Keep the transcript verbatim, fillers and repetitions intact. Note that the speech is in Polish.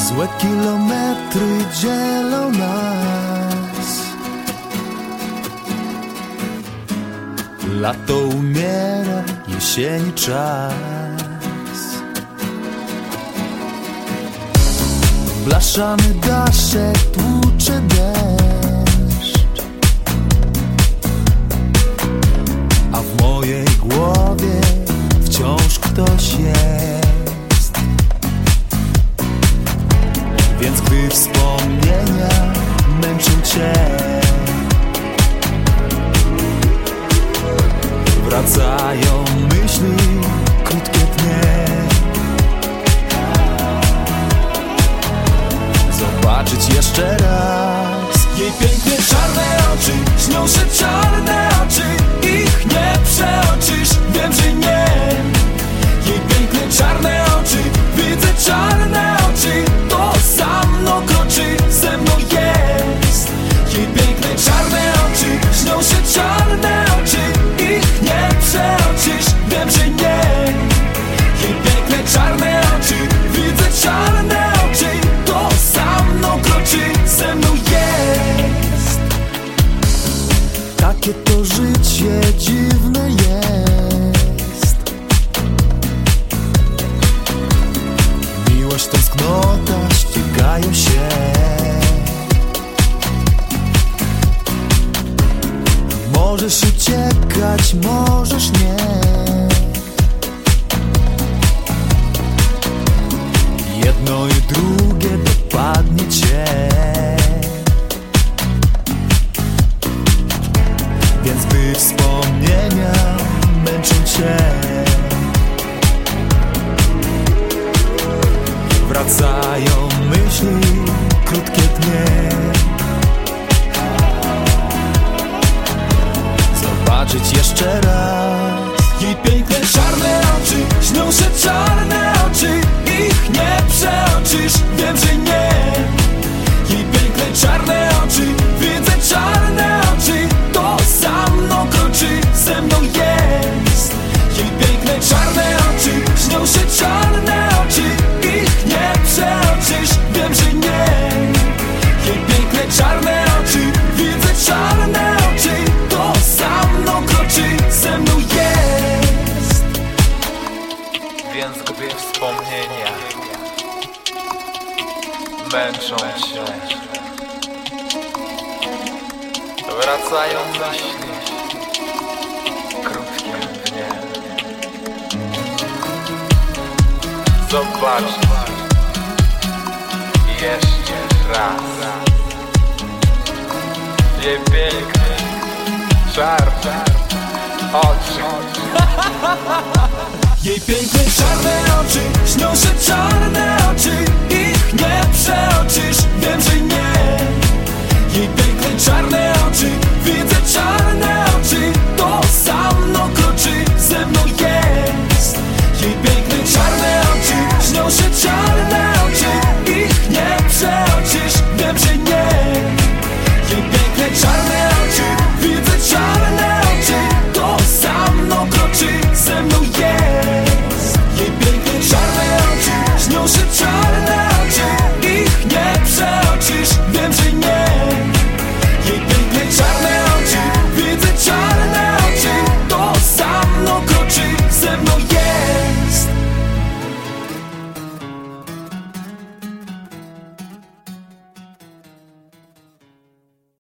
Złe kilometry dzielą nas. Lato umiera, jesieni czas. Blaszany daszek tłucze deszcz, a w mojej głowie wciąż ktoś jest. Więc gdy wspomnienia męczą cię, wracają myśli, krótkie dnie. Zobaczyć jeszcze raz jej piękne czarne oczy, śnią się czarne oczy, ich nie przeoczysz, wiem, że nie. Jej piękne czarne oczy, widzę czarne oczy, to za mną kroczy, ze mną jest. Jej piękne czarne oczy, śnią się czarne oczy, ich nie przeoczysz, wiem, że nie. Jej piękne czarne oczy, widzę czarne oczy, to za mną kroczy, ze mną jest. Takie to życie dziwne jest. Miłość, tęsknota ścigają się. Możesz uciekać, możesz nie. Jedno i drugie dopadnie cię. Więc by wspomnienia męczą cię, wracają myśli, krótkie dnie. Zobaczyć jeszcze raz jej piękne czarne oczy, śnią się czarne oczy, ich nie przeoczysz, wiem, że nie. Jej piękne czarne oczy, widzę czarne oczy, to za mną kroczy, ze mną jest. Jej piękne czarne oczy, śnią się czarne oczy, ich nie przeoczysz, wiem, że nie. Jej piękne czarne oczy, widzę czarne oczy, to za mną kroczy, ze mną jest. Więc gdy wspomnienia męczą się, wracają myśli, krótkie dnie. Zobacz jeszcze raz jej piękne, czarne oczy. Jej piękne czarne oczy, śnią się czarne oczy, ich nie przeoczysz, wiem, że nie. Jej piękne czarne oczy,